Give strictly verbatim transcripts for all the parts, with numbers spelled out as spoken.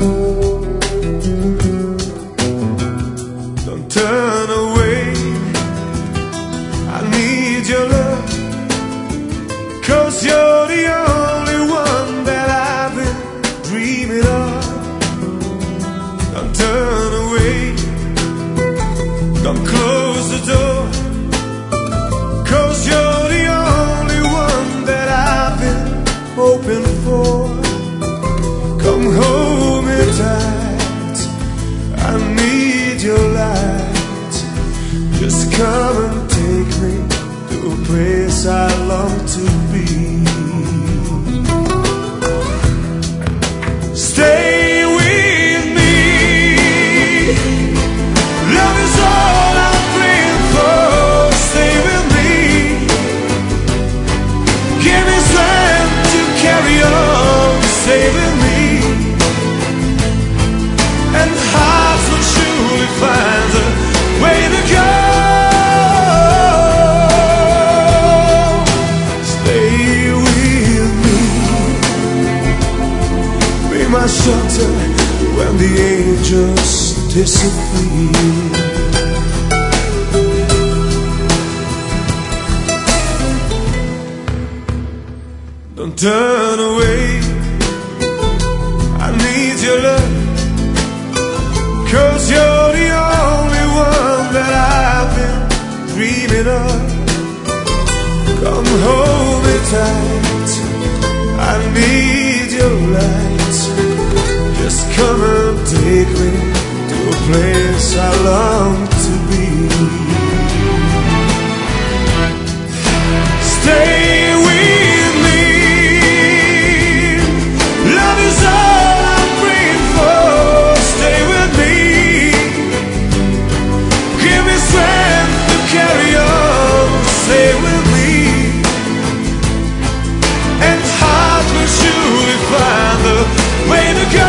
Don't turn away, I need your love, 'cause you're the only one that I've been dreaming of. Don't turn away, don't close the door, 'cause you're the only one that I've been hoping for. Come hold me tight, I need your light. Just come and take me to a place I long to be. Stay with me, love is all I'm praying for. Stay with me, give me strength to carry on. Stay with me, and hearts will surely find a way to go. Stay with me, be my shelter when the angels disappear. Don't turn away, I need your love, 'cause you're the only one that I've been dreaming of. Come hold me tight, I need your light. Just come and take me to a place I long to be. Stay with me, love is all I'm praying for. Stay with me, give me strength to carry on. Stay with me, and heart will surely find the way to go.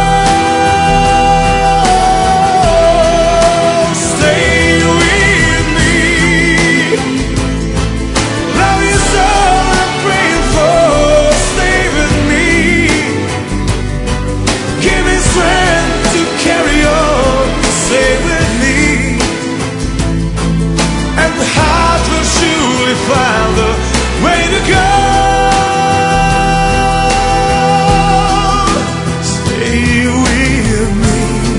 Stay with me, love is all I'm praying for. Stay with me, give me strength to carry on. Stay with me, and the heart will surely find the way to go. Stay with me,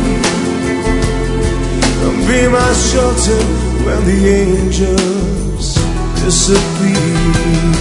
and be my shelter when the angels disappear.